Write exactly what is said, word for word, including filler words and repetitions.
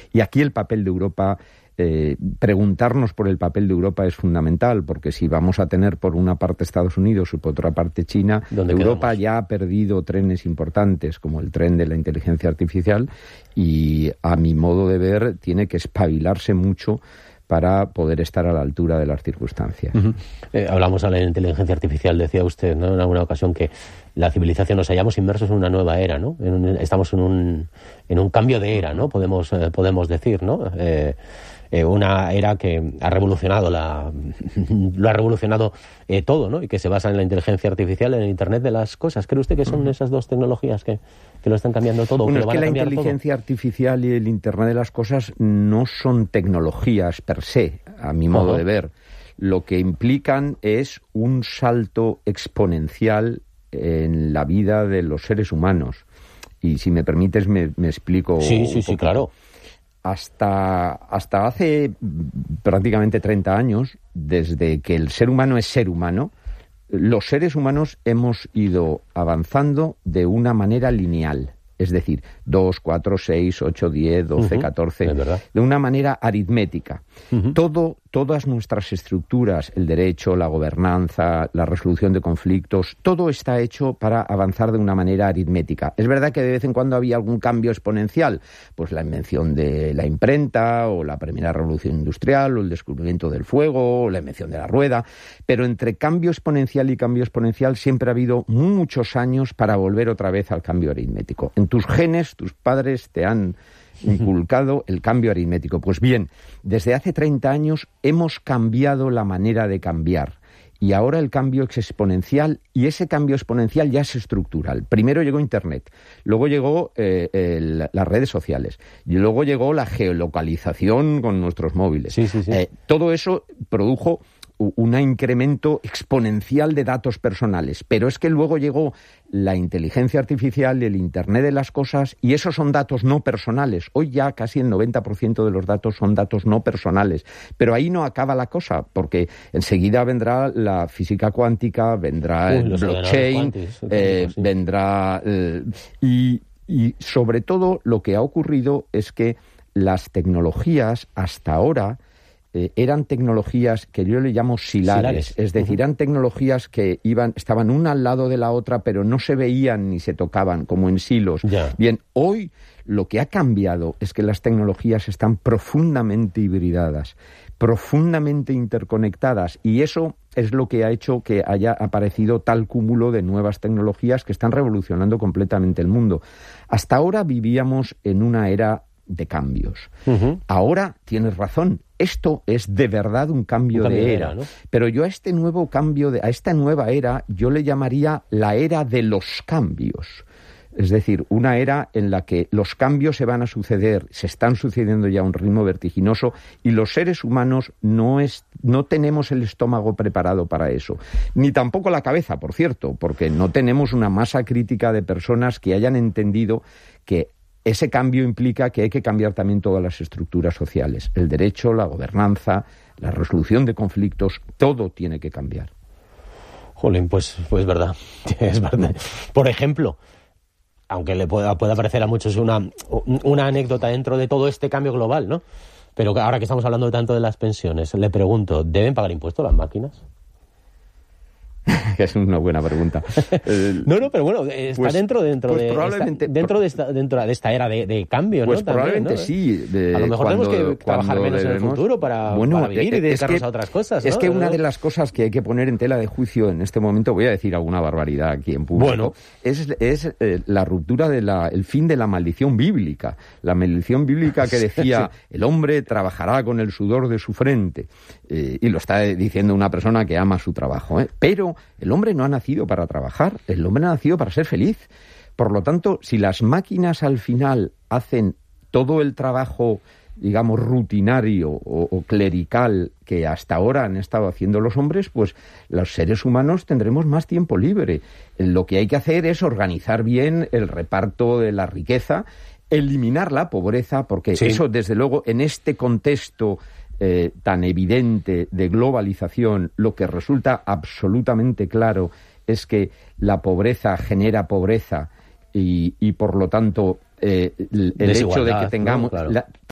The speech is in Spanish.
Y aquí el papel de Europa, eh, preguntarnos por el papel de Europa es fundamental, porque si vamos a tener por una parte Estados Unidos y por otra parte China, Europa quedamos? ya ha perdido trenes importantes, como el tren de la inteligencia artificial, y a mi modo de ver tiene que espabilarse mucho para poder estar a la altura de las circunstancias. Uh-huh. Eh, hablamos de la inteligencia artificial, decía usted, ¿no?, en alguna ocasión, que la civilización, nos hallamos inmersos en una nueva era, ¿no? En un, estamos en un, en un cambio de era, ¿no? Podemos, eh, podemos decir, ¿no? Eh, eh, una era que ha revolucionado la, lo ha revolucionado eh, todo, ¿no? Y que se basa en la inteligencia artificial, en el Internet de las cosas. ¿Cree usted que son uh-huh. esas dos tecnologías que, que lo están cambiando todo? Bueno, que lo es van que a la inteligencia todo? artificial y el Internet de las cosas no son tecnologías per se, a mi modo uh-huh. de ver. Lo que implican es un salto exponencial en la vida de los seres humanos. Y si me permites, me, me explico. Sí, sí, sí, claro. Hasta, hasta hace prácticamente treinta años, desde que el ser humano es ser humano, los seres humanos hemos ido avanzando de una manera lineal. Es decir, dos, cuatro, seis, ocho, diez, doce, uh-huh. catorce, de una manera aritmética. Uh-huh. Todo, todas nuestras estructuras, el derecho, la gobernanza, la resolución de conflictos, todo está hecho para avanzar de una manera aritmética. Es verdad que de vez en cuando había algún cambio exponencial, pues la invención de la imprenta, o la primera revolución industrial, o el descubrimiento del fuego, o la invención de la rueda, pero entre cambio exponencial y cambio exponencial siempre ha habido muchos años para volver otra vez al cambio aritmético. En tus genes, tus padres te han inculcado el cambio aritmético. Pues bien, desde hace treinta años hemos cambiado la manera de cambiar. Y ahora el cambio es exponencial, y ese cambio exponencial ya es estructural. Primero llegó Internet, luego llegó eh, el, las redes sociales, y luego llegó la geolocalización con nuestros móviles. Sí, sí, sí. Eh, todo eso produjo un incremento exponencial de datos personales, pero es que luego llegó la inteligencia artificial y el Internet de las cosas, y esos son datos no personales. Hoy ya casi el noventa por ciento de los datos son datos no personales, pero ahí no acaba la cosa, porque enseguida vendrá la física cuántica, vendrá Uy, el blockchain, cuantis, eh, sí. vendrá... Eh, y, y sobre todo lo que ha ocurrido es que las tecnologías hasta ahora Eh, eran tecnologías que yo le llamo silares, silares. es decir, uh-huh. eran tecnologías que iban, estaban una al lado de la otra, pero no se veían ni se tocaban, como en silos. Yeah. Bien, hoy lo que ha cambiado es que las tecnologías están profundamente hibridadas, profundamente interconectadas, y eso es lo que ha hecho que haya aparecido tal cúmulo de nuevas tecnologías que están revolucionando completamente el mundo. Hasta ahora vivíamos en una era de cambios. Uh-huh. Ahora tienes razón, esto es de verdad un cambio, un cambio de era, de era ¿no? Pero yo a este nuevo cambio, de, a esta nueva era, yo le llamaría la era de los cambios. Es decir, una era en la que los cambios se van a suceder, se están sucediendo ya a un ritmo vertiginoso, y los seres humanos no, es, no tenemos el estómago preparado para eso. Ni tampoco la cabeza, por cierto, porque no tenemos una masa crítica de personas que hayan entendido que ese cambio implica que hay que cambiar también todas las estructuras sociales. El derecho, la gobernanza, la resolución de conflictos, todo tiene que cambiar. Jolín, pues, pues verdad, es verdad. Por ejemplo, aunque le pueda, pueda parecer a muchos una, una anécdota dentro de todo este cambio global, ¿no? Pero ahora que estamos hablando tanto de las pensiones, le pregunto, ¿deben pagar impuestos las máquinas? Es una buena pregunta. Eh, no, no, pero bueno, está pues, dentro, dentro, pues de, probablemente, esta, dentro, de esta, dentro de esta era de, de cambio, pues ¿no? Pues probablemente También, ¿no? sí. De, a lo mejor cuando, tenemos que trabajar menos debemos, en el futuro para, bueno, para vivir y dedicarnos que, a otras cosas, ¿no? Es que una de las cosas que hay que poner en tela de juicio en este momento, voy a decir alguna barbaridad aquí en público, bueno. es, es eh, la ruptura, de la, el fin de la maldición bíblica. La maldición bíblica que decía, sí. el hombre trabajará con el sudor de su frente. Eh, y lo está diciendo una persona que ama su trabajo, ¿eh? Pero el hombre no ha nacido para trabajar, el hombre ha nacido para ser feliz. Por lo tanto, si las máquinas al final hacen todo el trabajo, digamos, rutinario o, o clerical que hasta ahora han estado haciendo los hombres, pues los seres humanos tendremos más tiempo libre. Lo que hay que hacer es organizar bien el reparto de la riqueza, eliminar la pobreza, porque sí. eso, desde luego, en este contexto Eh, tan evidente de globalización, lo que resulta absolutamente claro es que la pobreza genera pobreza y, y por lo tanto eh, el, el hecho de que tengamos... ¿no? Claro. la,